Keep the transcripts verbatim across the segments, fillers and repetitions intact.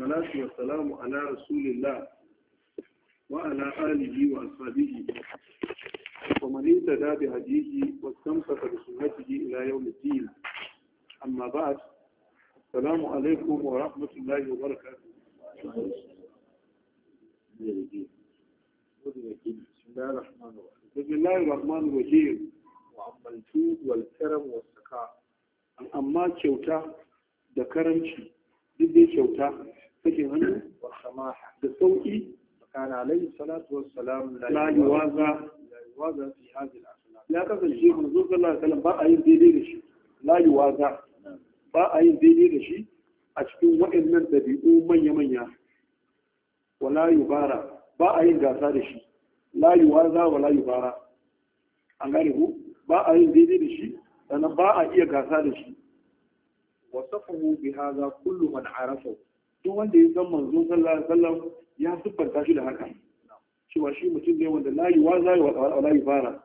والصلاة والسلام على رسول الله وعلى آله وأصحابه ومن اهتدى بهديه واستمسك بسنته إلى يوم الدين. أما بعد، السلام عليكم ورحمة الله وبركاته. بسم الله الرحمن الرحيم. وأما الجود والكرم والسخاء، أما kyauta da karanci duk dai kyauta sakin hannu والسماحة da sauki فكان عليه الصلاة والسلام la yuwaza لا يوازى في هذه الأخلاق. ya kasance manzo sallallahu alaihi wasallam ba a yin daidai da shi la yuwaza ba a yin daidai da shi a cikin waɗannan dabi'u manya manya wala yubara ba a yin gasa da shi la yuwaza wala yubara an gane ku ba a yin daidai da shi sannan ba a iya gasa da shi. وصفه بهذا كل من عرفه. duk wanda ya san manzo sallallahu alaihi wasallam ya siffanta shi da haka cewa shi mutum ne wanda la yuwaza wa la yubara.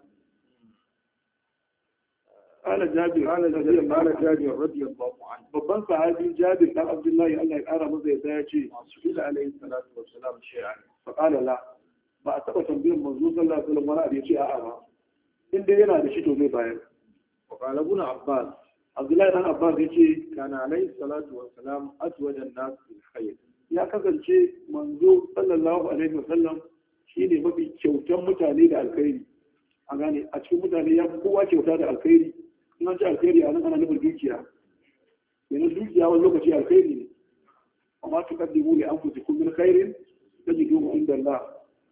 قال جابر قال جابر قال جابر رضي الله عنه babban sahabi Jabir dan Abdullahi Allah ya kara masa yadda ya ce سئل عليه الصلاة والسلام شيئا fa qala la ba a taba tambayar manzo sallallahu alaihi wasallam wani abu ya ce a'a ba in dai yana da shi to zai bayar. وقال ابن عباس Abdullahi dan Abbas ya ce كان عليه الصلاة والسلام أزود الناس بالخير. ya kasance manzo sallallahu alaihi wasallam shine mafi kyautan mutane da alkhairi a gane a cikin mutane ya fi kowa kyauta da alkhairi in an ci alkhairi a nan ana nufin dukiya yanzu dukiya wani lokaci alkhairi ne amma tu kaddimu li anfusikum min khairin tajiduhu inda Allah.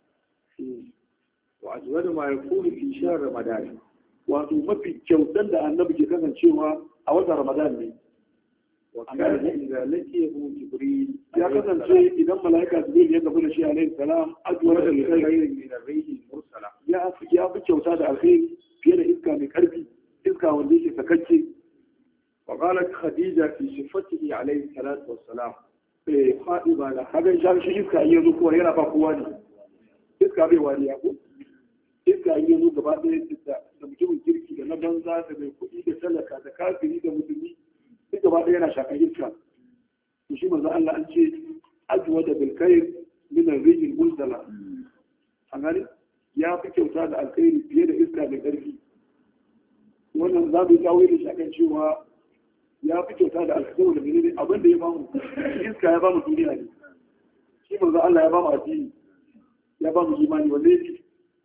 وأزود ما يكون في شهر رمضان. wato mafi kyautan da annabi ke kasancewa a watan Ramadan ne. وكان إذا لقيه جبريل ya kasance idan mala'ika Jibril ya gabu da shi alaihi salam ajwara da alkhairi خير من الريح المرسلة. ya fi ya fi kyauta da alkhairi fiye da iska mai karfi iska wanda yake sakacce. وقالت خديجة في صفته عليه الصلاة والسلام eh faɗi ba da kaga shi shi iska in yazo kowa yana ba kowa ne iska bai wani ya ko iska in yazo gaba ɗaya da da mutumin kirki da na banza da mai kuɗi da talaka da kafiri da musulmi duk gaba ɗaya yana shakan iska to shi manzo Allah an ce ajwa da bil khair min ar-rijl mulzala an gani ya fi kyauta da alkhairi fiye da iska mai ƙarfi. Wannan za mu yi kawo da shakan cewa ya fi kyauta da alkhairi da menene abin da ya bamu iska ya bamu duniya ne shi manzo Allah ya bamu addini ya bamu imani wanda yake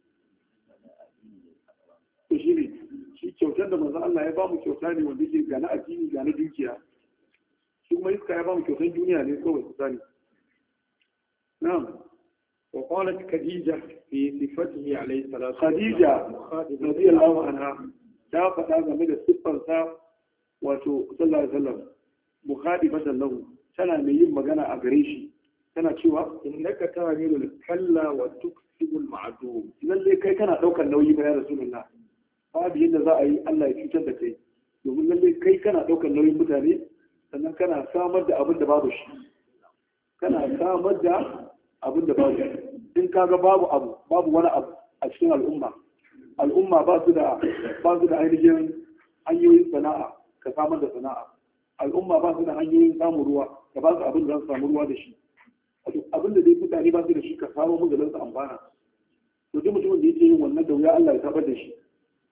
to shi ne shi kyautar da manzo Allah ya bamu kyauta ne wanda yake ga na addini ga na dukiya shi kuma iska ya bamu kyautar duniya ne kawai ku sani. na'am وقالت خديجة في صفته عليه الصلاة والسلام Khadija مخاطبة radiyallahu anha ta faɗa game da siffarsa wato sallallahu alaihi wasallam mukhadibatan lahu tana mai yin magana a gare shi tana cewa إنك تعمل الكلا وتكسب المعدوم. lalle kai kana daukar nauyi ba ya rasulullah babu yadda za a yi Allah ya cutar da kai domin lalle kai kana daukar nauyin mutane sannan kana samar da abin da babu shi kana samar da abin da babu in kaga babu abu babu wani abu a cikin al'umma al'umma ba su da ba su da ainihin hanyoyin sana'a ka samar da sana'a al'umma ba su da hanyoyin samun ruwa ka ba su abin da za su samu ruwa da shi abin da dai mutane ba su da shi ka samu mu da su amfana to duk mutumin da yake yin wannan da wuya Allah ya tabar da shi.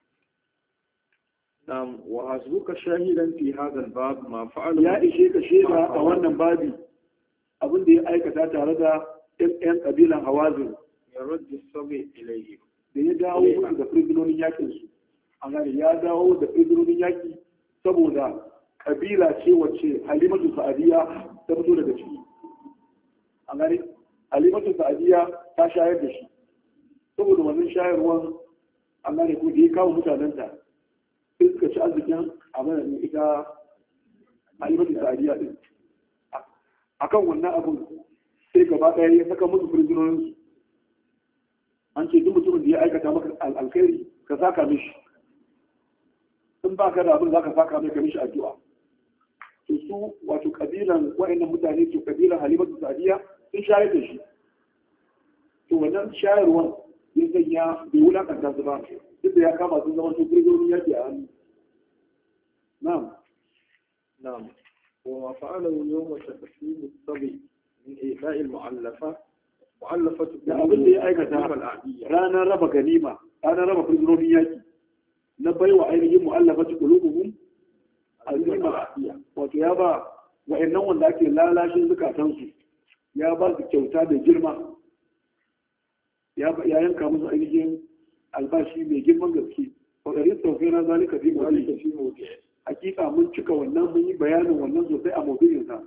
نعم وحسبك شاهدا في هذا الباب ما فعله. ya ishe ka shaida a wannan babi abin da ya aikata tare da yan kabilan hawazin يرد الصبي إليه. da ya dawo musu da prisonin yakin su an gane ya dawo da prisonin yaki saboda kabila ce wacce halimatu sa'adiya ta fito daga ciki an gane halimatu sa'adiya ta shayar da shi saboda wannan shayarwan an gane ko da ya kawo mutanenta sai suka ci arzikin a madadin ita halimatu sa'adiya din akan wannan abun sai gaba ɗaya ya saka musu prisonin an ce duk mutumin da ya aikata maka alkhairi ka saka mishi in ba ka da abin za ka saka mai ka mishi addu'a to su wato kabilan wa'annan mutane to kabilan halimatu sa'adiya sun shayar da shi to wannan shayarwan ya sanya bai wulakanta su ba duk da ya kama sun zama su firgonin yaki a hannu. Na'am. نعم وما فعله يوم تقسيم الصبي min ifa'il mu'allafa mu'allafatu da abin da ya aikata ranar raba ganima ranar raba fursunonin yaki na baiwa ainihin mu'allafatu qulubuhum azima wato ya ba wa'annan wanda ake lalashin zukatansu ya ba su kyauta da girma ya yanka musu ainihin albashi mai girman gaske waɗannan sauƙi na zalika fi mawadi hakika mun cika wannan mun yi bayanin wannan sosai a mawdu'in sa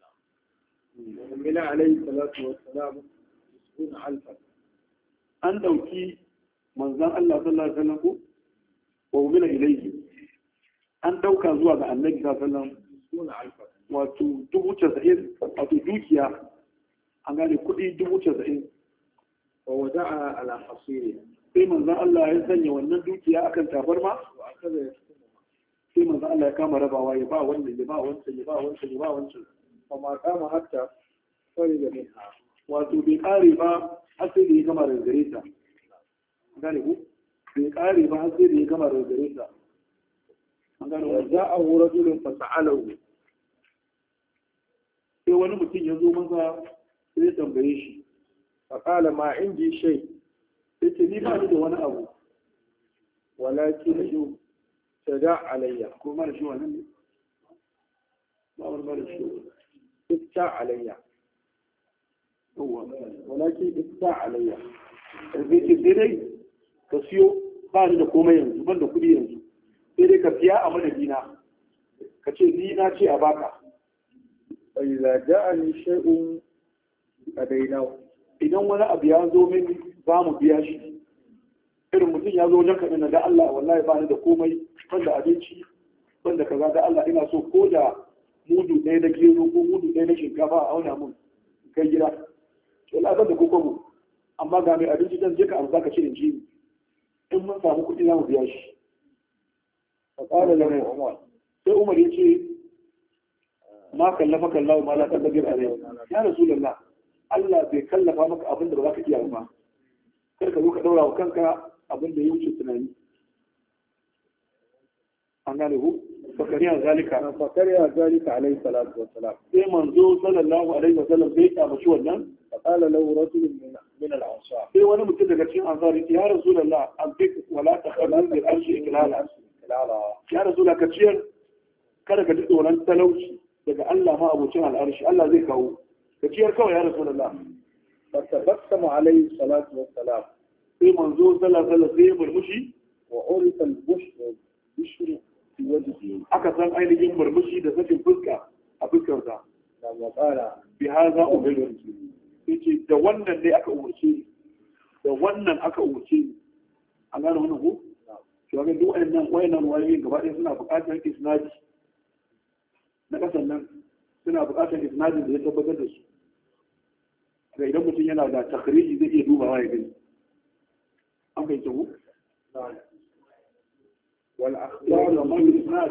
Mila alaihi salatu wassalam sun alfa an dauki manzon Allah sallallahu alaihi wasallam ko wa umila ilayhi an dauka zuwa ga annabi sallallahu alaihi wasallam sun alfa wato dubu casa'in wato dukiya an gane kuɗi dubu casa'in wa wada'a ala hasiri sai manzon Allah ya sanya wannan dukiya akan tabarma sai manzon Allah ya kama rabawa ya ba wannan ya ba wancan ya ba wancan ya ba wancan kuma kama hatta sai da minha wato bai kare ba har sai da ya gama da gare ta gane ku bai kare ba har sai da ya gama da gare ta an gane wa za'a rajulun fasa'alahu sai wani mutum ya zo masa sai ya tambaye shi faƙala ma indi shai sai ce ni ba ni da wani abu walakin shi tada alayya ko mara shi wannan ne ba wani mara shi ifta alayya yawa walakin ifta alayya zai ce sai dai ka siyo ba ni da komai yanzu ban da kuɗi yanzu sai dai ka siya a madadina ka ce ni na ce a baka فإذا جاءني شيء أديناه idan wani abu ya zo min za mu biya shi irin mutum ya zo wajen kaɗin na da Allah wallahi ba ni da komai ban da abinci ban da kaza da Allah ina so ko da mudu ɗaya na gero ko mudu ɗaya na shinkafa a auna mun kai gida to la ban da koko mu amma ga mai abinci dan je ka amsa ka cire ji in mun samu kuɗi za mu biya shi fa qala lahu Umar sai Umar ya ce ma kallafa kallahu ma la taqdir alayhi ya rasulullah Allah bai kallafa maka abin da ba za ka iya ba kar ka zo ka daura wa kanka abin da ya wuce tunani an gane ku fakariya zalika fakariya zalika alayhi salatu wassalam sai manzo sallallahu alaihi wasallam sai ya mashi wannan faqala lahu rajulun min min al-ansar sai wani mutum daga cikin ansari ya rasulullah anfik wala taqallal bil arshi iklala ya rasulullah ka ciyar kada ka ji tsoron talauci daga Allah ma abocin al'arshi Allah zai kawo ka ciyar kawai ya rasulullah fatabassama alayhi salatu wassalam sai manzo sallallahu alaihi wasallam sai ya murmushi wa urifa al-bushra bishru fi wajhihi aka san ainihin murmushi da sakin fuska a fuskarsa da maqala bi hadha ubidu yace da wannan ne aka umurce da wannan aka umurce an gane wannan ko to ga duk wayannan wayannan wayoyi gaba ɗaya suna buƙatar isnadi na kasan nan suna buƙatar isnadin da ya tabbatar da su ga idan mutum yana da takhriji zai iya dubawa ya gani an bai tabu wal ya akhbar da mai isnad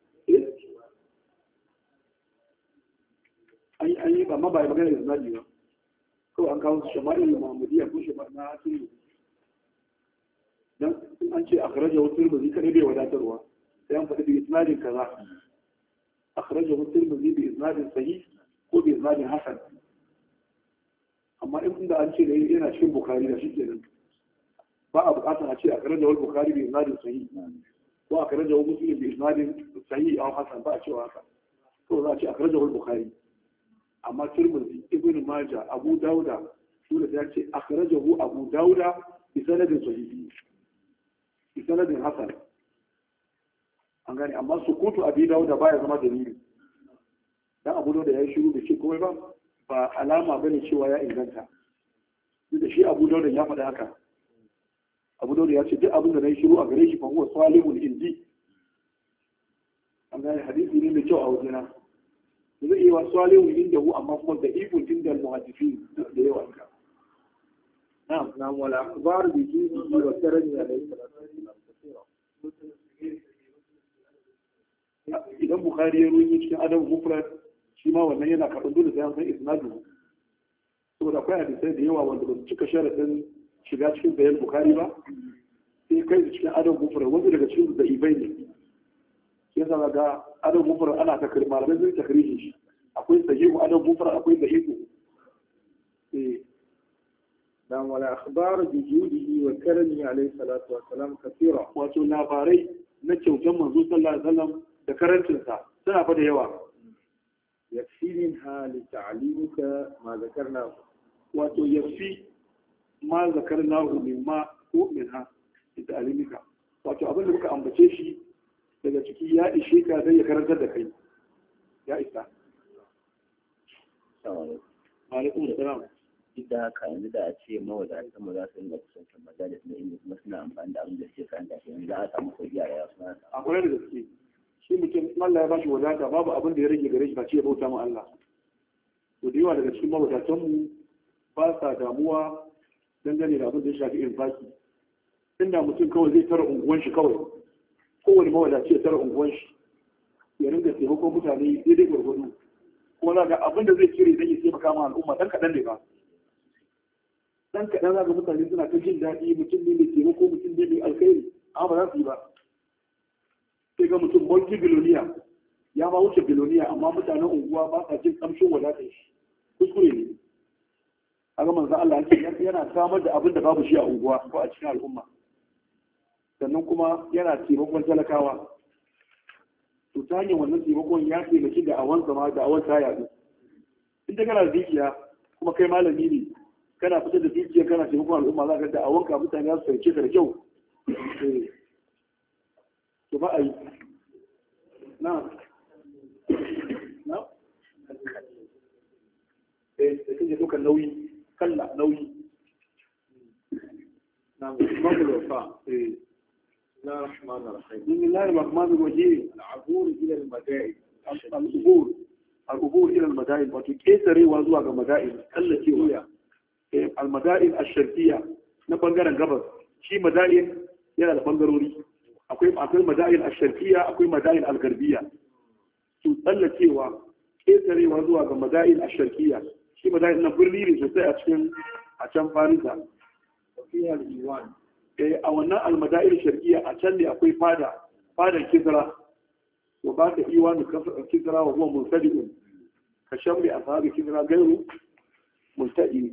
an an yi ba ma ba magana isnadi ba ko an kawo shama'il muhammadiyya ko shama'il na asiri dan in an ce akhrajahu tirmidhi kada bai wadatarwa sai an faɗi bi isnadin kaza akhrajahu tirmidhi bi isnadin sahih ko bi isnadin hasan amma in inda an ce da yana cikin bukhari da shi kenan ba a buƙatar a ce akhrajahu al-bukhari bi isnadin sahih ko akhrajahu muslim bi isnadin sahih aw hasan ba a cewa haka to za a ce akhrajahu al-bukhari amma tirmidhi ibn majah abu dauda su da ya ce akhrajahu abu dauda bi sanadin sahih bi sanadin hasan an gane amma sukutu abi dauda baya zama dalili dan abu dauda ya yi shiru da shi komai ba ba alama bane cewa ya inganta duk da shi abu dauda ya faɗa haka abu dauda ya ce duk abin da na yi shiru a gare shi fa huwa salihul indi an gane hadisi ne mai kyau a wajena zai yi wa salihul inda hu amma kuma da ibul inda al-muhaddithin da yawa ka na'am نعم والأخبار بجيبه وسرني عليه idan bukhari ya rubuta cikin adam mufrad shi ma wannan yana karɓar dole sai an san isnadu saboda akwai hadisai da yawa wanda ba su cika sharadin shiga cikin bayan bukhari ba sai kai su cikin adam mufrad wanda daga cikin da ibai ne sai yasa ga adam mufrad ana takrir malamai sun takriji shi akwai sahihu adam mufrad akwai da'ifu dan wala akhbar bi judihi wa karamihi alayhi salatu wa salam kathira. Wato labarai na kyautan manzo sallallahu alaihi wasallam da karancinsa suna fa da yawa. yakfi minha li ta'limuka ma zakarna. Wato yakfi ma zakarnahu mimma ko minha li ta'limika. Wato abin da muka ambace shi daga ciki ya ishe ka zai ya karantar da kai. Ya isa. Assalamu alaikum salam. Duk da haka yanzu da a ce mawadatan mu za su rinka kusantar majalis na ilimi kuma suna amfani da abin da suke karanta shi yanzu za a samu sauki a rayuwa suna samu. Akwai da gaske. Shi mutum Allah ya bashi wadata babu abin da ya rage gare shi ba ce ya bauta ma Allah. To da yawa daga cikin mawadatan mu ba sa damuwa dangane da abin da ya shafi infaki. Inda mutum kawai zai tara unguwan shi kawai. Kowane mawadaci ya tara unguwan shi. Ya ringa taimakon mutane daidai gwargwado. Kuma za ga abin da zai cire zai yi taimaka ma al'umma dan kaɗan ne ba. Dan kaɗan za ga mutane suna ta jin daɗi mutum ne mai taimako mutum ne mai alkhairi amma ba za su yi ba. Sai ga mutum mulki biloniya ya ma wuce biloniya amma mutanen unguwa ba sa jin kamshin wadatar shi. Kuskure ne. A ga manzo Allah yana samar da abin da babu shi a unguwa ko a cikin al'umma. Sannan kuma yana taimakon talakawa. To ta hanyar wannan taimakon ya taimaki da awon zama da awon ta yadu. In ta kana dukiya kuma kai malami ne kana fitar da dukiya kana taimakon al'umma za ka da awon ka mutane za su sauke ka da kyau. To ba a yi. Na. Na. Eh, da kake ɗaukar nauyi, kalla nauyi. Na mu wafa. Eh. بسم الله الرحمن الرحيم. بسم الله الرحمن الرحيم. العبور إلى المدائن. العبور العبور إلى المدائن وتكيسري وزوها كمدائن التي هي المدائن الشرقية نبنغر الغبر شي مدائن يلا البنغروري akwai akwai madain al-sharqiyya akwai madain al-gharbiyya to tsallakewa kesarewa zuwa ga madain al-sharqiyya shi madain na birni ne sosai a cikin a can Farisa fiha al-iwan a wannan almada'ir sharqiyya a can ne akwai fada fadan kisra wa ba ka iwanu kisra wa huwa multadi'un ka shamli ashabi kisra gairu multadi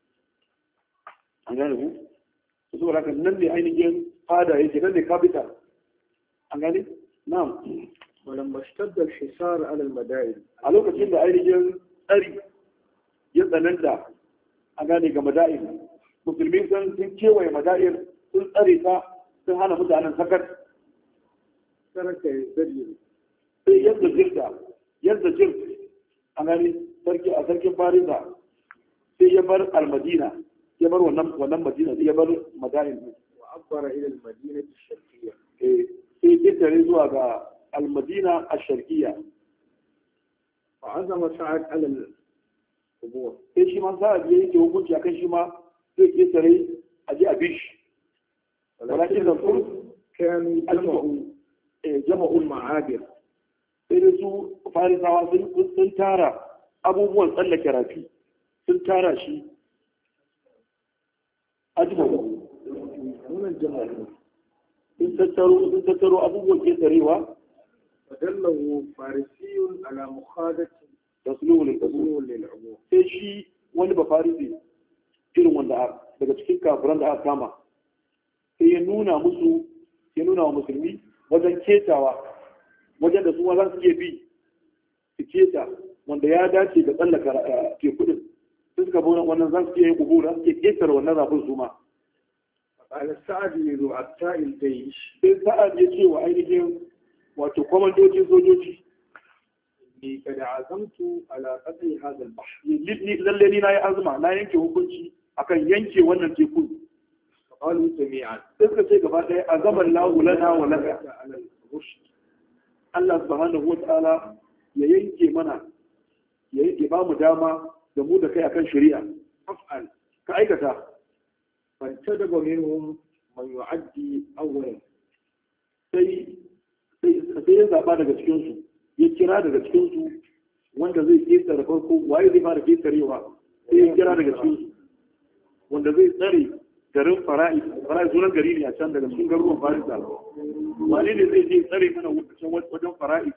an gane ku saboda haka nan ne ainihin fada yake nan ne capital an gane na'am ولما اشتد الحصار على المدائن a lokacin da ainihin tsari ya tsananta a gane ga mada'in musulmi sun kewaye mada'in sun tsare ta sun hana mutanen sakar ترك يزدجر sai yadda jirga yadda jir a gani sarki a sarkin farisa sai ya bar almadina ya bar wannan wannan madina ya bar madain وعبر إلى المدينة الشرقية eh sai ya tare zuwa ga almadina ash-sharqiyya وعزم سعد على القبور sai shi ma za a je yake hukunci akan shi ma sai ya tare a je a bishi ولكن الفرس كانوا جمعوا جمعوا المعابر sai da su farisawa sun tara abubuwan tsallake rafi sun tara shi ajimawa من الجمع sun tattaro sun tattaro abubuwan ketarewa فدله فارسي على مخاضة da sulhu ne kasu قبور للعبور sai shi wani ba farisi irin wanda daga cikin kafiran da aka kama sai ya nuna musu ya nuna wa musulmi wajen ketawa wajen da su ma za su iya bi su keta wanda ya dace da tsallaka teku din sai suka bi wannan za su iya yin kubura su iya ketare wannan rafin su ma على السعد لرؤساء الجيش sai sa'ad ya ce wa ainihin wato kwamandojin sojoji إني قد عزمت على قطع هذا البحر lalle ni na yi azuma na yanke hukunci akan yanke wannan teku فقالوا جميعا sai suka ce gaba ɗaya azaban lahu lana wa laka على الرشد Allah subhanahu wa ta'ala ya yanke mana ya ya ba mu dama da mu da kai akan shari'a أفعل ka aikata فانتدب منهم من يعدي أولا sai sai sai ya zaba daga cikin su ya kira daga cikin su wanda zai kesa da farko waye zai fara kesarewa sai ya kira daga cikin su wanda zai tsare garin fara'i fara'i sunan gari ne a can daga cikin garuruwan farisa wane ne zai je tsare mana wajen fara'i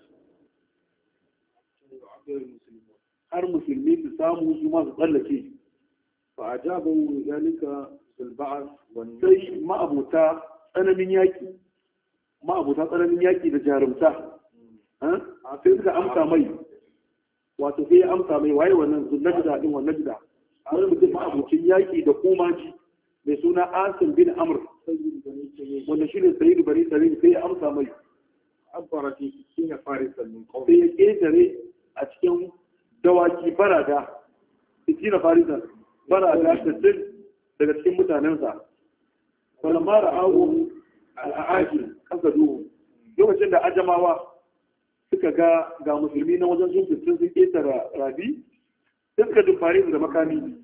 يعبر المسلمون har musulmi su samu su ma su tsallake فأجابه ذلك بالبعث sai ma'abuta tsananin yaki ma'abuta tsananin yaki da jarumta sai suka amsa mai wato sai ya amsa mai waye wannan zunnajda din wannan najda wani mutum ma'abucin yaki da kumaji mai suna Asim bin Amr wanda shi ne Sayyid Bani Salim sai ya amsa mai عبر في ستين فارسا من قوم sai ya ƙetare a cikin dawaki barada ستين farisan barada sittin daga cikin mutanensa falamma ra'ahu al'aji kasadu lokacin da ajamawa suka ga ga musulmi na wajen sun fitin sun ƙetare rabi sai suka dubare su da makami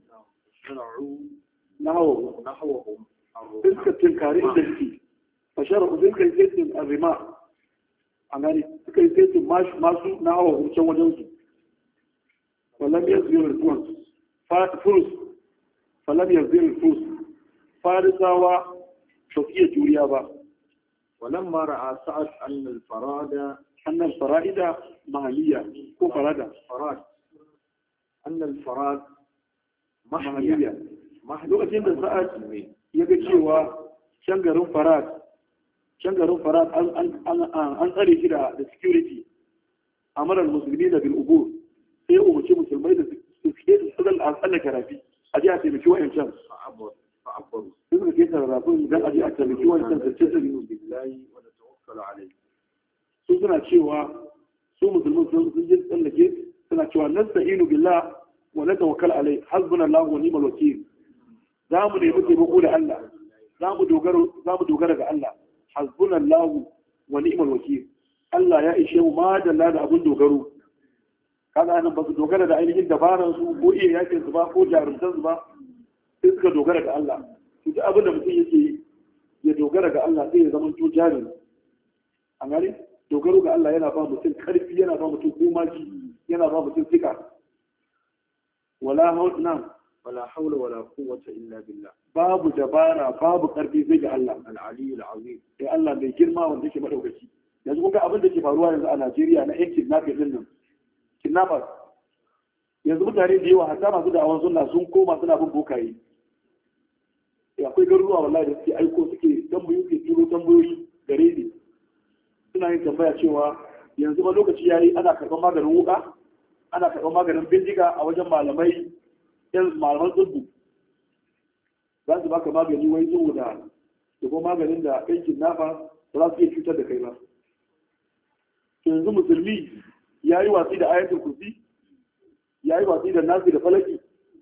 na hawa sai suka tinkari inda suke fashara ku sai suka yi saitin arrima a gani suka yi saitin masu na hawa hucin wajensu falam ya ziyar furs furus falam ya ziyar furs farisawa ba su iya juriya ba ولما رأى سعد أن الفراد أن الفرائد مهلية كو فرادة فراد أن الفراد مهلية lokacin da sa'ad ya ga cewa can garin farad can garin farad an tsare shi da security a marar musulmi da bil'ubur sai ya umarci musulmai da su suke da sadal a tsallake rafi a ji a taimaki wa'yancan sai suka ke sarrafin don a ji a taimaki wa'yancan da ce su suna cewa su musulmi sun je tsallake suna cewa nasta'inu billah wa na tawakkal alai hasbunallahu wa ni'mal wakil za mu nemi taimako da Allah za mu dogara ga Allah hasbunallahu wa ni'mal wakil Allah ya ishe mu madalla da abin dogaro kaga nan ba su dogara da ainihin dabaran su ko iya yakin su ba ko jarumtan su ba sai suka dogara ga Allah to duk abin da mutum yake ya dogara ga Allah sai ya zama to jarin an gani dogaro ga Allah yana ba mutum karfi yana ba mutum kumaji yana ba mutum fika wala hauna ولا حول ولا قوة إلا بالله babu dabara babu karfi zai ga Allah العلي العظيم sai Allah mai girma wanda yake madaukaki yanzu kun ga abin da ke faruwa yanzu a Najeriya na yan kidnapping din nan kidnappers yanzu mutane da yawa hatta masu da awan sunna sun koma suna bin bokaye eh akwai garuruwa wallahi da suke aiko suke tambayoyi suke turo tambayoyi gare ni suna yin tambaya cewa yanzu ba lokaci yayi ana karɓar maganin wuka ana karɓar maganin bindiga a wajen malamai yan malaman tsibbu za su baka magani wai saboda da kuma maganin da yankin nafa ba za su iya cutar da kai ba yanzu musulmi ya yi watsi da ayatul kursi ya yi watsi da nasi da falaki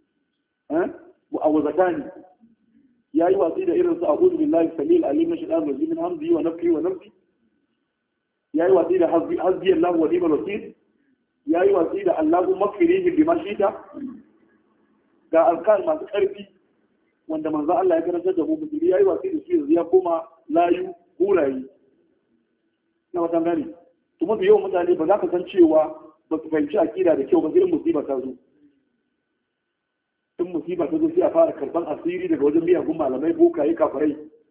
a wazakani ya yi watsi da irin su a gudu billahi samil alim na shaɗan rajim min hamzi wa nafki wa nafsi ya yi watsi da hasbi Allah wa ni'mal wakil ya yi watsi da Allahu makfirihi bima shita ga alkal masu ƙarfi wanda manzo Allah ya karanta da mu musulmi yayi wasi da su yanzu ya koma layu hurayi na wata gani to mafi yawan mutane ba za ka san cewa ba su fahimci akida da kyau ba sai musiba ta zo in musiba ta zo sai a fara karban asiri daga wajen miyagun malamai bokaye kafirai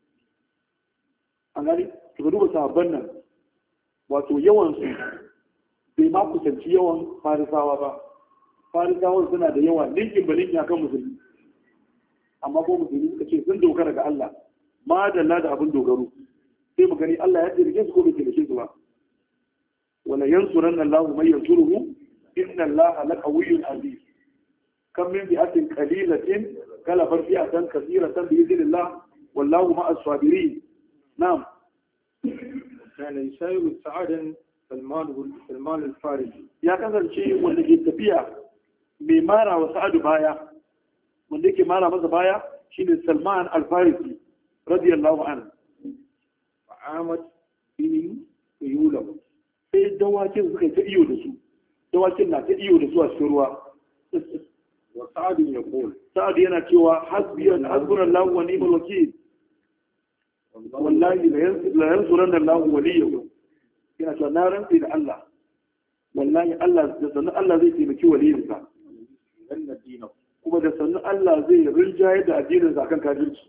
an gani to ka duba sahabban nan wato yawan su bai ma kusanci yawan farisawa ba farisawan suna da yawa linkin ba linkin akan musulmi amma ko musulmi suka ce sun dogara ga Allah ma dalla da abin dogaro sai mu gani Allah ya tsirge su ko bai tsirge su ba wala yansuranna Allahu man yansuruhu inna Allaha laqawiyyun aziz kam min fi'atin qalilatin galabat fi'atan kathiratan bi idhnillah wallahu ma'as sabirin na'am كان يسير سعدا سلمان سلمان الفارسي ya kasance wanda ke tafiya mai mara wa sa'adu baya wanda yake mara masa baya shine Salman al-Farisi radiyallahu anhu fa'amat bihim yulamu sai dawakin suka ta iyo da su dawakin na ta iyo da su a cikin ruwa wa sa'ad yaqul sa'ad yana cewa hasbi hasbunallahu wa ni'mal wakeel wallahi la yansuranna Allahu waliyyu yana cewa na rantsi da Allah wallahi Allah da sanin Allah zai taimaki waliyinsa kuma da sannu Allah zai rinjaye da addininsa akan kafirci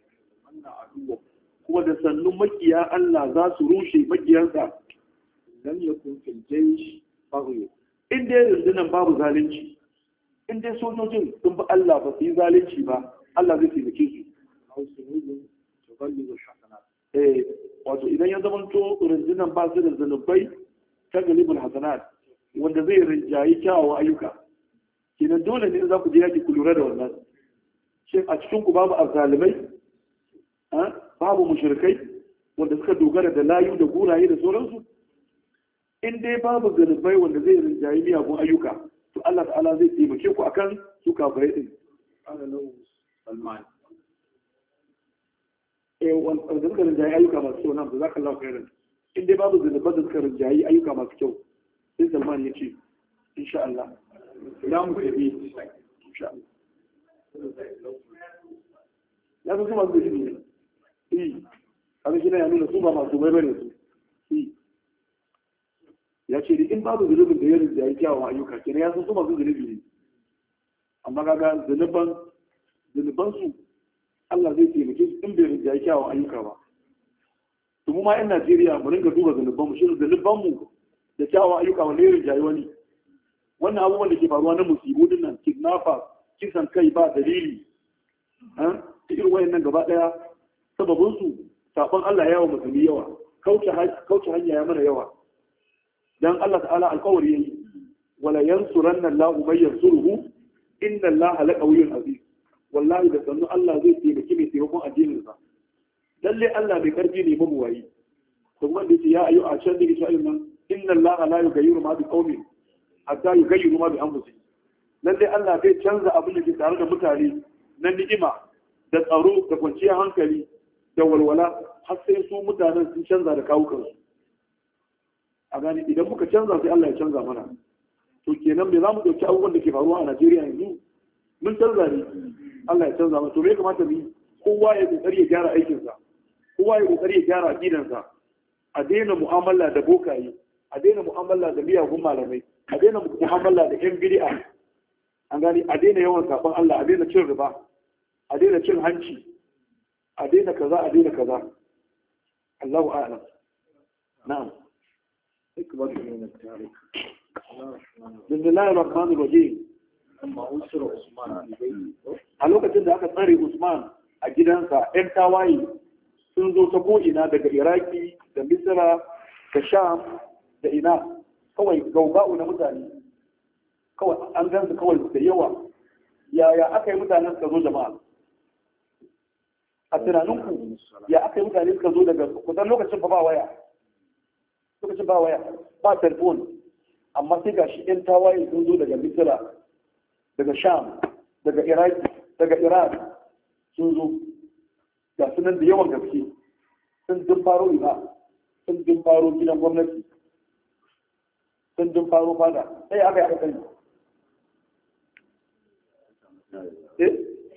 kuma da sannu makiya Allah za su rushe makiyansa lam yakun fil jaysh baghy in dai rundunan babu zalunci in dai sojojin sun bi Allah ba su yi zalunci ba Allah zai taimake su أو سنود تغلظ الحسنات. eh wato idan ya zama to rundunan ba su da zanubai ta galibul hasanat wanda zai rinjayi kyawawan ayyuka kenan dole ne za ku je yaki ku lura da wannan shin a cikin ku babu azzalimai babu mushrikai wanda suka dogara da layu da guraye da sauransu in dai babu zanubai wanda zai rinjayi miyagun ayyuka to Allah ta'ala zai taimake ku akan su kafirai din قال له سلمان eh wanda suka rinjayi ayyuka masu kyau nan za ka lau khairan in dai babu zanubai da suka rinjayi ayyuka masu kyau sai Salman ya ce insha Allah za mu tafi. insha Allah ya san su masu gaji ne eh abin shi ya nuna su ba masu bai bane su eh ya ce in babu zunubin da ya rinjayi kyawun ayyuka kenan ya san su masu zunubi ne amma kaga zunuban zunuban su Allah zai taimake su in bai rinjayi kyawun ayyuka ba to mu ma yan Najeriya mu ringa duba zunuban mu shi zunuban mu da kyawun ayyuka wanda ya rinjayi wani wannan abubuwan da ke faruwa na musibu din nan kidnapper kisan kai ba dalili ha irin wayannan gaba daya sababin su sabon Allah yawa musulmi yawa kauce kauce hanya ya mana yawa dan Allah ta'ala alƙawari yayi wala yansuranna Allahu may yansuruhu inna Allaha laqawiyyun aziz wallahi da sannu Allah zai taimaki mai taimakon addinin sa lalle Allah bai karfi ne mabuwayi to kuma da ya ayu a can da shi ayyukan inna Allaha la yughayyiru ma bi qaumin hatta yughayyiru ma bi anfusihim lalle Allah bai canza abin da ke tare da mutane na ni'ima da tsaro da kwanciyar hankali da walwala har sai su mutanen sun canza da kawukansu a gani idan muka canza sai Allah ya canza mana to kenan me za mu ɗauki abubuwan da ke faruwa a Najeriya yanzu mun canza ne Allah ya canza mana to me ya kamata mu yi kowa ya kokari ya gyara aikinsa kowa ya kokari ya gyara aqidansa a daina mu'amala da bokaye a daina mu'amala da miyagun malamai a daina mu'amala da yan bid'a an gani a daina yawan sabon Allah a daina cin riba a daina cin hanci a daina kaza a daina kaza Allahu a'lam na'am اكبر من التاريخ. بسم الله الرحمن الرحيم لما أسر عثمان في بيته a lokacin da aka tsare Usman a gidansa ‘yan tawaye sun zo ta ko'ina daga Iraki da Misira da Sham da ina kawai gauga'u na mutane kawai an gansu kawai da yawa yaya aka yi mutanen suka zo jama'a a tunaninku ya aka yi mutane suka zo daga kusan lokacin ba ba waya lokacin ba waya ba telefon amma sai ga shi ‘yan tawaye sun zo daga Misira daga Sham daga Iraki daga Iran sun zo ga sunan da yawan gaske sun dun faro ina sun dun faro gidan gwamnati sun dun faro fada sai aka yi aka sani eh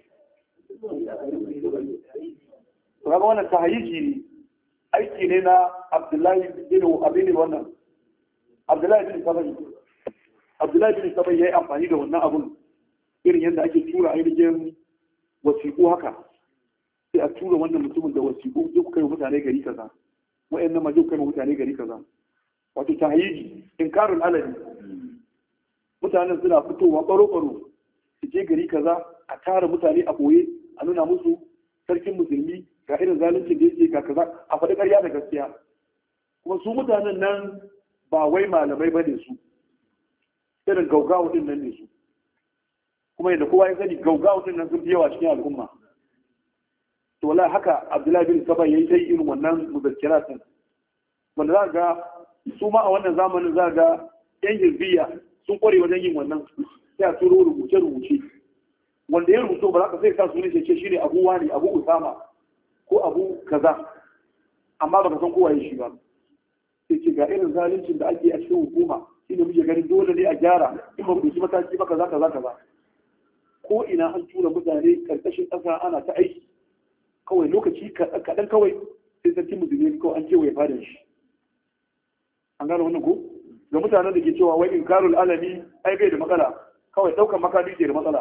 kaga wannan tahayyiji ne aiki ne na Abdullahi bin Abini wannan Abdullahi bin Sabai Abdullahi bin Sabai yayi amfani da wannan abun irin yadda ake tura ainihin wasiƙu haka sai a tura wannan mutumin da wasiƙu duk kai mutane gari kaza wa'annan ma duk kai mutane gari kaza wato tahayyiji inkarul alani mutanen suna fitowa baro-baro su je gari kaza a tara mutane a boye a nuna musu sarkin musulmi ga irin zaluncin da yake ga kaza a faɗi ƙarya da gaskiya kuma su mutanen nan ba wai malamai bane su irin gaugawa din nan ne su kuma yadda kowa ya sani gaugawa din nan sun fi yawa cikin al'umma to wallahi haka Abdullahi bin Saba yayi sai irin wannan muzakkira din wanda za ga su ma a wannan zamanin za ga yan hirbiya sun kware wajen yin wannan sai a turo rubuce rubuce wanda ya rubuto ba za ka sai ka sunan ce shine Abu Wani Abu Usama ko Abu kaza amma ba ka san kowa ya shi ba sai ce ga irin zaluncin da ake a cikin hukuma shine muke ganin dole ne a gyara in ba ku ci mataki ba kaza kaza kaza ko ina an tura mutane karkashin ƙasa ana ta aiki kawai lokaci kaɗan kawai sai sarki musulmi kawai an kewaye fadin shi an gane wannan ko ga mutanen da ke cewa wai inkarul alami ai bai da matsala kawai ɗaukar makami ke da matsala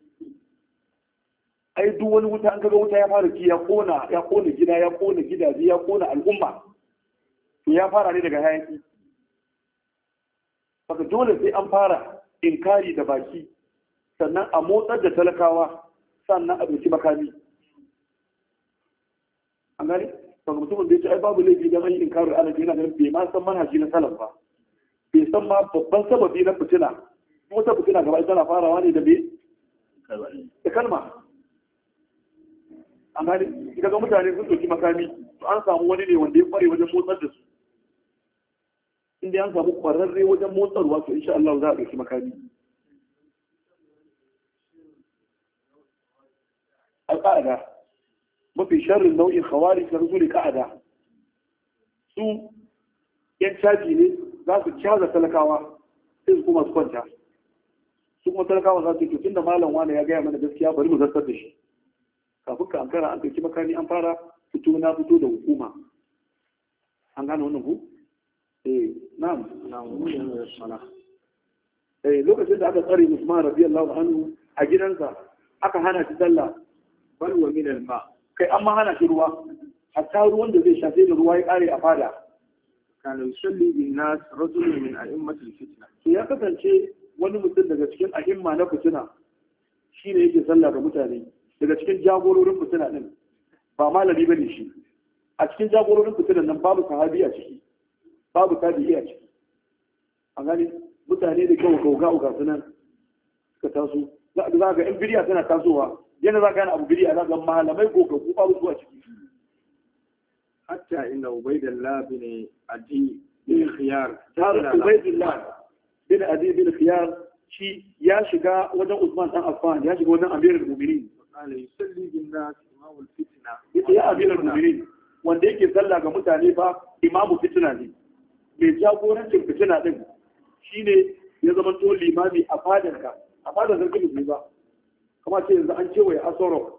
ai duk wani wuta an kaga wuta ya fara ki ya kona ya kona gida ya kona gidaje ya kona al'umma to ya fara ne daga hayaki saka dole sai an fara inkari da baki sannan a motsar da talakawa sannan a ɗauki makami an gani ba mutumin da ya ce ai babu laifi don an yi inkarar alaji yana ganin bai ma san manhaji na salaf ba bai san ma babban sababi na fitina wata fitina gaba tana farawa ne da me da kalma an gani daga mutane sun ɗauki makami to an samu wani ne wanda ya kware wajen motsar da su inda an samu kwararre wajen motsarwa to insha Allah za a ɗauki makami al-qa'ada mafi sharrin nau'in khawari na rusuli ka'ada su yan caji ne za su caza talakawa sai su kuma su kwanta su kuma talakawa za su yi tun da malam wani ya gaya mana gaskiya bari mu zartar da shi kafin ka ankara an ɗauki makami an fara fito na fito da hukuma an gane wannan ku eh na'am eh lokacin da aka tsare Usman radiyallahu anhu a gidansa aka hana shi sallah bal wa min al-ma kai an ma hana shi ruwa hatta ruwan da zai shafe da ruwa ya kare a fada kana yusalli bin nas rajulun min a'immatil fitna to ya kasance wani mutum daga cikin a'imma na fitina shine yake sallah ga mutane daga cikin jagororin fitina din ba malami bane shi a cikin jagororin fitinan nan babu sahabi a ciki babu tabi'i a ciki an gani mutane da kyau gauga ga sunan suka taso za ga yan biriya tana tasowa yana za ka yana abu biriya za ga malamai gogaggu babu su a ciki hatta inda ubaidillah bin adi bin khiyar tare ubaidillah bin adi bin khiyar shi ya shiga wajen Usman dan Affan ya shiga wajen Amirul Mu'minin qala yusalli bin nas imamul fitna yace ya Amirul Mu'minin wanda yake sallah ga mutane fa imamu fitna ne mai jagorancin fitina din shine ya zama to limami a fadarka a fadar sarki musulmi ba kuma ce yanzu an kewaye asoro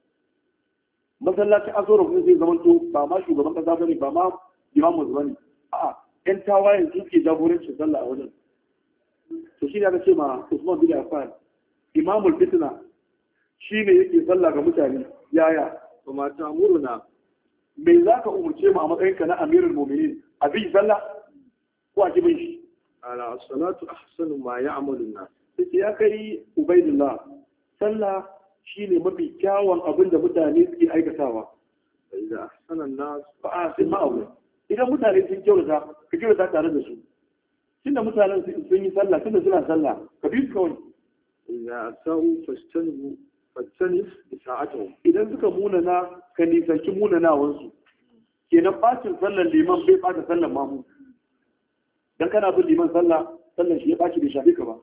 masallacin asoro ne zai zama to ba ma shugaban kasa bane ba ma imamu bane a'a yan tawayen su ke jagorancin sallah a wajen to shi ne aka ce ma Usman bin Affan imamul fitna shine yake sallah ga mutane yaya kuma ta muruna me zaka umurce mu a matsayinka na amirul mu'minin a bi sallah ko a kibin shi ala salatu ahsanu ma ya'malu an-nas sai ya kai ubaidullah sallah shine mafi kyawun abin da mutane suke aikatawa idan ahsana an-nas fa asin ma'ahu idan mutane sun kyautata ka kyautata tare da su tunda mutanen sun yi sallah tunda suna sallah ka bi su kawai idan sa'u fastanibu fastanif isa'atuhum idan suka munana ka nisanci munanawansu kenan bacin sallar liman bai bata sallar mamu dan kana bin liman sallah sallar shi ya baci bai shafe ka ba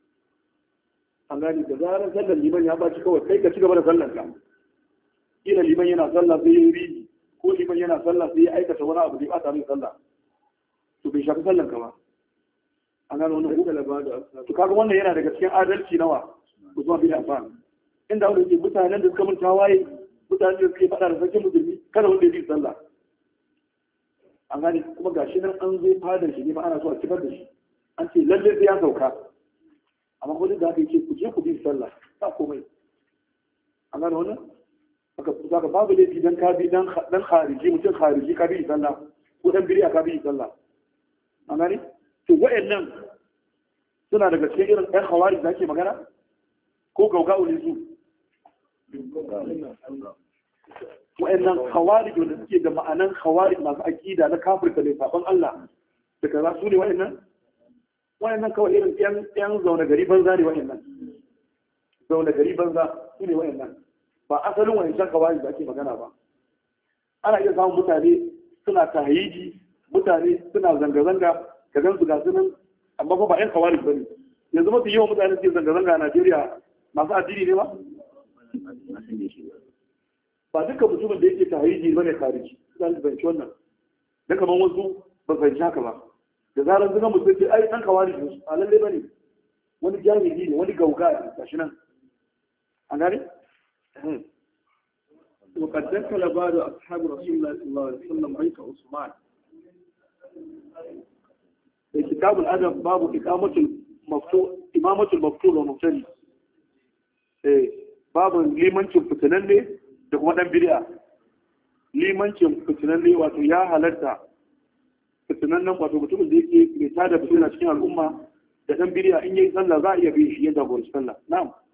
an gani da zarar sallar liman ya baci kawai kai ka ci gaba da sallar ka kila liman yana sallah sai ya yi ko liman yana sallah sai ya aikata wani abu da ya bata mai sallah to bai shafi sallar ka ba an gano wannan ko to kaga wannan yana daga cikin adalci nawa Usman bin Affan inda wanda ke mutanen da suka mun tawaye mutanen da suke faɗa da sarkin musulmi kada wanda ya bi sallah an gane kuma gashi nan an zo fadar shi ne ma ana so a cikar da shi an ce lalle sai ya sauka amma ko da aka ce ku je ku bi sallah ba komai an gane wannan aka zaka babu laifi dan ka bi dan dan khariji mutum khariji ka bi sallah ko dan biriya ka bi sallah an gane to wayannan suna daga cikin irin ɗan hawari da ake magana ko gaugau ne su wa'annan khawarij wanda suke da ma'anan khawarij masu aqida na kafirka ne saban Allah da kaza su ne wa'annan wa'annan kawai irin yan yan zaune gari banza ne wa'annan zaune gari banza su ne wa'annan ba asalin wa'annan khawarij da ake magana ba ana iya samun mutane suna tahiji mutane suna zanga-zanga ka gan su ga sunan amma ba yan khawarij bane yanzu mafi yawan mutane suke zanga-zanga a Najeriya masu addini ne ba ba duka mutumin da yake tahiji ba ne khariji za su fahimci wannan da kamar wasu ba fahimci haka ba da zarar zuga mutum ce ai an kawari ne a lalle ba ne wani jami'i ne wani gauga ne gashi nan an gane وقد ذكر بعض أصحاب رسول الله صلى الله عليه وسلم بيت عثمان في كتاب الأدب باب إقامة المفتوح إمامة المفتوح والمبتدئ باب limancin fitananne da kuma ɗan bid'a limancin fitinanne wato ya halarta fitinannen wato mutumin da yake mai tada fitina cikin al'umma da ɗan bid'a in yayi sallah za a iya bin shi ya jagoranci sallah na'am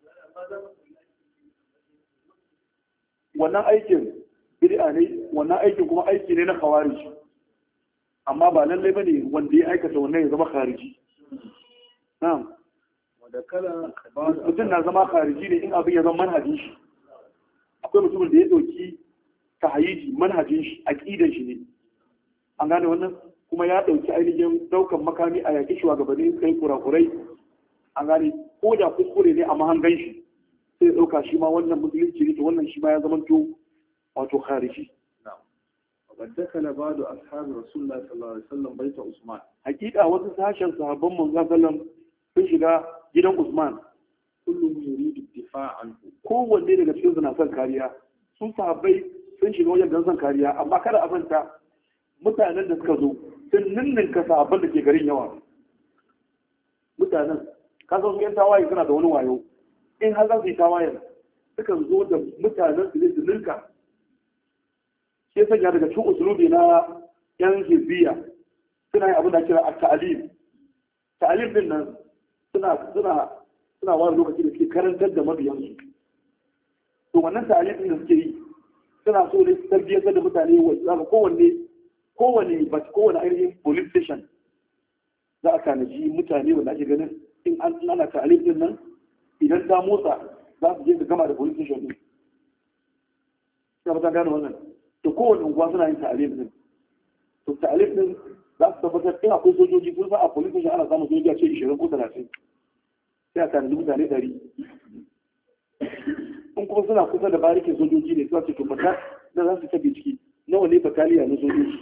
wannan aikin bid'a ne, wannan aikin kuma aiki ne na khawarij, amma ba lallai bane wanda ya aikata wannan ya zama khariji. Na'am. Wanda kala mutum na zama khariji ne in abin ya zama manhajin shi. Akwai mutumin da ya dauki tahayyiji manhajin shi, aqidan shi ne. An gane wannan, kuma ya dauki ainihin daukan makami a yaki shugabanni kai kurakurai. An gane ko da kuskure ne a mahangan shi sai dauka shi ma wannan musulunci ne, to wannan shi ma ya zama to wato khariji. وقد دخل بعض أصحاب رسول الله صلى الله عليه وسلم بيت عثمان. حقيقة wasu sashen sahabban manzo sallam sun shiga gidan Usman. Kullum yuridu difa anhu. Kowanne daga cikin su na son kariya. Sun sahabbai sun shiga wajen don son kariya, amma kada a manta mutanen da suka zo sun ninninka sahabban da ke garin yawa. Mutanen kasan su yan tawaye suna da wani wayo. In har za su yi tawayen sukan zo da mutanen su ne su ninka. Sai sanya daga cikin usulubi na yan hizbiya suna yin abin da kira a ta'alim. Ta'alim din nan suna suna suna wani lokaci da suke karantar da mabiyansu. To wannan ta'alim din da suke yi suna so ne su tarbiyyantar da mutane wanda kowanne kowanne ba kowanne ainihin police station za a tanaji mutane wanda ake ganin in an ana ta'alim din nan idan ta motsa za su je su gama da police station din. Sai ba ta gane wannan. To kowane unguwa suna yin ta'alif din. To ta'alif din za su tabbatar in akwai sojoji kun san a police station ana samun sojoji a ce ishirin ko talatin. Sai a tanaji mutane ɗari. In kuma suna kusa da barikin sojoji ne za su to bata na za su ta bincike nawa ne bataliya na sojoji.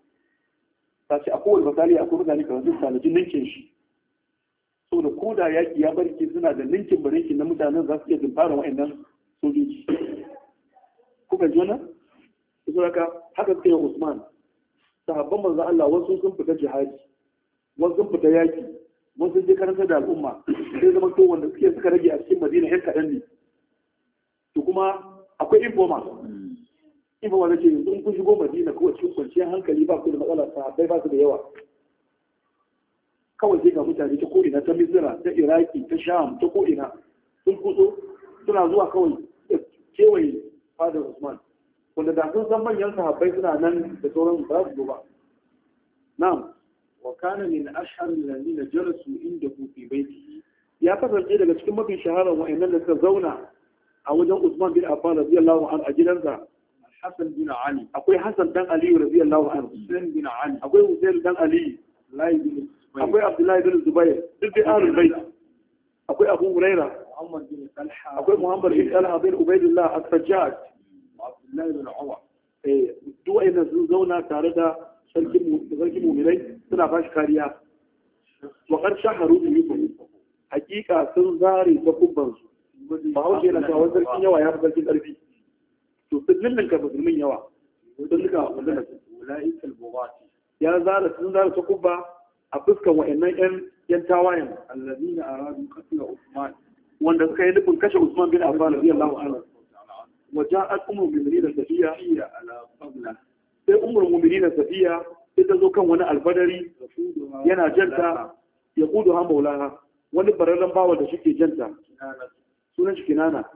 Ta ce a kowane bataliya akwai mutane kamar sun tanaji ninkin shi. Saboda ko da yaƙi ya barke suna da ninkin barikin na mutanen za su iya zimfara wa'annan sojoji. Kuka ji wannan? Saboda haka suka yi Usman. Sahabban manzo Allah wasu sun fita jihadi, wasu sun fita yaki, wasu sun je karanta da al'umma. Sai zama to wanda suke suka rage a cikin Madina yan kaɗan ne. To kuma akwai informa. Informa da ce yanzu in kun shigo Madina kawai cikin kwanciyar hankali ba ku da matsala, sahabbai ba su da yawa. Kawai sai ga mutane ta ko'ina, ta Misira, ta Iraki, ta Sham, ta ko'ina sun kuso suna zuwa kawai kewaye fadar Usman. Wanda da sun san manyan sahabbai suna nan da sauran ba su ba. Na'am. Wa kana min ashhar alladhina jalasu indahu fi baytihi. Ya kasance daga cikin mafi shaharar wa'annan da suka zauna a wajen Usman bin Affan radiyallahu anhu a gidansa. Hassan bin Ali. Akwai Hassan dan Ali radiyallahu anhu. Hussein bin Ali. Akwai Hussein dan Ali. Abdullahi bin Zubair. Akwai Abdullahi bin Zubair. Duk da ahlul bait. Akwai Abu Huraira. Muhammad bin Talha. Akwai Muhammad bin Talha bin Ubaidillah as-Sajjad. Abdullahi bin Umar. Eh, duk wa'annan sun zauna tare da sarkin sarkin mu'minai suna ba shi kariya. Wa qad shaharu bi yusuf. Hakika sun zare ta kubban su. Ba hauke na cewa sarkin yawa ya fi sarkin karfi. To sun ninka musulmin yawa. Sun ninka wannan ulaikal bughati. Ya zara sun zara ta kubba a fuskan wa'annan yan yan tawayen alladhina aradu qatl Uthman. Wanda suka yi nufin kashe Usman bin Affan radiyallahu anhu. وجاءت أم المؤمنين الصفية على قبلة. sai umar mu'minin safiya sai ta zo kan wani alfadari yana janta ya kudu ha maulaha wani bararren bawa da shike janta sunan shi kinana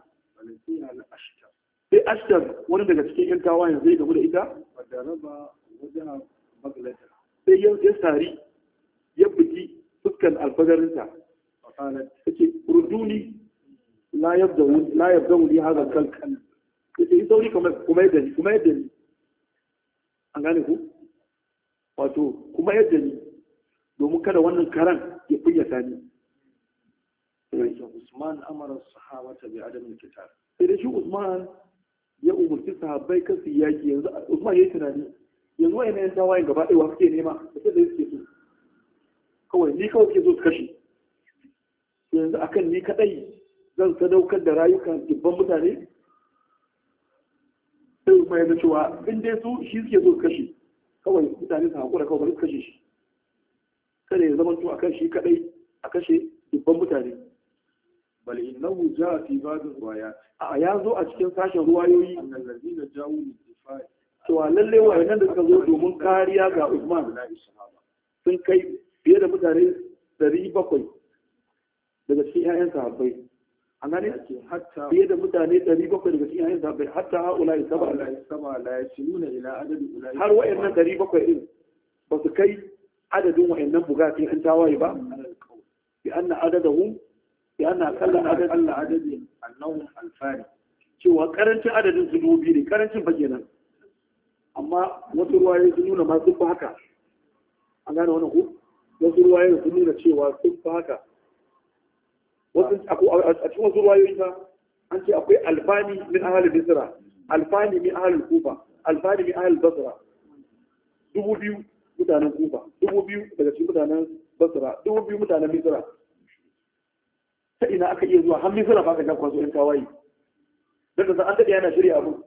sai ashtar wani daga cikin yan tawayen zai gamu da ita sai ya sari ya bugi fuskan alfadarinta ta ce ruduni la yabda wuli hazar kalkan ya ce yi sauri kuma yadda ni kuma yadda ni an gane ku wato kuma yadda ni domin kada wannan karan ya kunyata ni. Usman amara sahabata bi adamin kitab. Sai da shi Usman ya umurci sahabbai kan su yaki yanzu Usman yayi tunani yanzu wayannan yan tawayen gaba ɗaya wa suke nema da sai da suke so kawai ni kawai suke so su kashe yanzu akan ni kadai zan sadaukar da rayukan dubban mutane sai kuma yana cewa in dai su shi suke so su kashe kawai mutane su haƙura kawai bari su kashe shi kada ya zama to akan shi kadai a kashe dubban mutane. Bal innahu jaa fi ba'd riwayat. A ya zo a cikin sashen ruwayoyi annallazina jawu li cewa lalle wayannan da suka zo domin kariya ga Usman sun kai fiye da mutane ɗari bakwai daga cikin ƴaƴan sahabbai an gane hatta fiye da mutane ɗari bakwai daga cikin yayin zaɓe hatta haula ya saba la yasma la yasiluna ila adadi ulai har wa'annan ɗari bakwai din ba su kai adadin wa'annan bugatun an tawaye ba bi anna adadahum bi anna aqalla adad alla adadi annahum alfani cewa karancin adadin su dubu biyu ne karancin fa kenan amma wasu ruwaye sun nuna ma sun fi haka an gane wannan ku wasu ruwaye sun nuna cewa sun fi haka wasu a cikin wasu ruwayoyi ba an ce akwai alfani min ahalin bisra alfani min ahalin kufa alfani min ahalin basra dubu biyu mutanen kufa dubu biyu daga cikin mutanen basra dubu biyu mutanen misra ta ina aka iya zuwa har misra ba ka jan kwaso yan tawaye daga san an daɗe yana shirya abu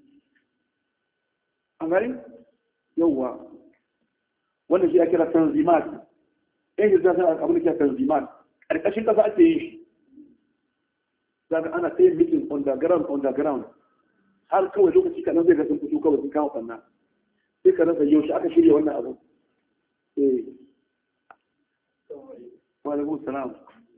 an gani yawwa wannan shi ya kira tanzimat yan hizba sun abin da kira tanzimat ƙarƙashin ƙasa ake yin shi zaka ana ta yin meeting on the ground on the ground har kawai lokaci kanan zai ga sun fito kawai sun kama fanna sai ka rasa yaushe aka shirya wannan abu eh wa alaikum salam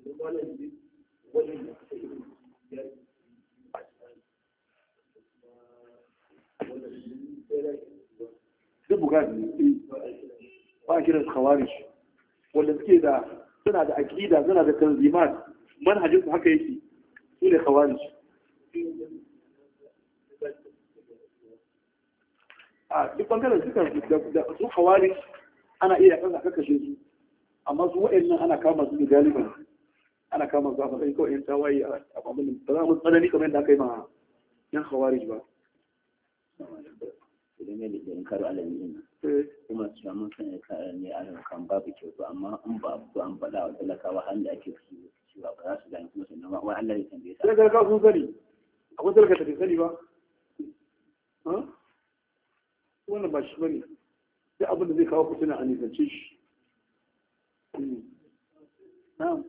duk bugati ne ba a kiran khawarij wanda suke da suna da aqida suna da tanzimat manhajin su haka yake su ne khawarij a duk bangaren suka da su khawarij ana iya kan aka kashe su amma su wa'annan ana kama su da galiban ana kama su a matsayin kawai yan tawaye a abin ba za mu tsanani kamar yadda aka yi ma yan khawarij ba idan ya da karo alamin kuma su mun san ne a kan babu kyau to amma in ba abu an faɗa wa talakawa har da ake su cewa ba za su gani kuma sannan ma wai Allah ya tambaye sa sai ga ka sun sani akwai talaka da bai sani ba ha wannan ba shi bane sai abin da zai kawo fitina a nisance shi na'am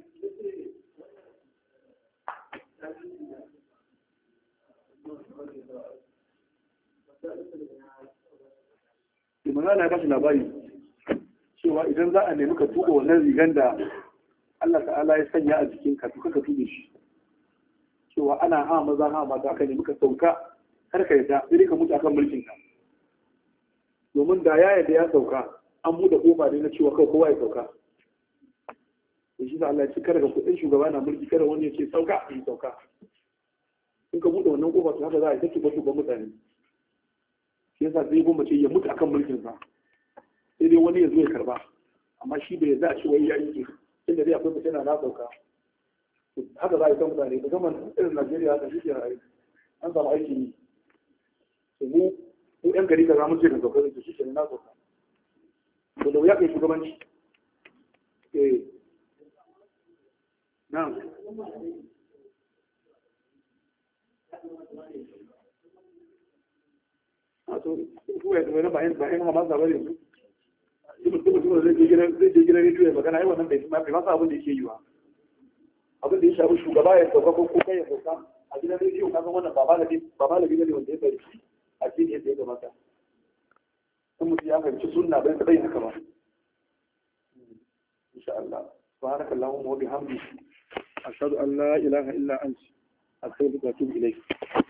Imana ya bashi labari cewa idan za a nemi ka tuba wannan rigan da Allah ta'ala ya sanya a jikin ka tuka ka tube shi cewa ana ha maza ha mata aka nemi ka sauka har ka yadda sai ka mutu akan mulkin ka domin da ya yadda ya sauka an buɗe kofa ne na cewa kawai kowa ya sauka da shi da Allah ya ce kada ka kudin shugaba na mulki kada wani ya ce sauka in sauka in ka buɗe wannan kofa to haka za a yi ta tuba tuba mutane shi yasa sai goma ce ya mutu akan mulkin sa sai dai wani ya zo ya karba amma shi bai za a ce wai ya yi inda dai akwai mutane na sauka haka za a yi ta mutane da zaman irin Najeriya haka shi ke rayu an samu aiki ne to mu mu yan gari kaza mun ce ka sauka da shi ke na sauka to da wuya kai shugabanci eh na'am wato ko ya zama bayan bayan ha ba za bare su duk duk duk zai je gidan zai je gidan rediyo ya magana ai wannan bai ma bai masa abin da yake yi ba abin da ya shafi shugaba ya sauka ko ko kai ya sauka a gidan rediyo ka san wannan ba malami ba malami ne wanda ya bari a cikin yadda ya kamata in mutum ya fahimci sunna bai bai haka ba insha Allah subhanaka allahumma wa bihamdika ashhadu an la ilaha illa anta astaghfiruka wa atubu ilayk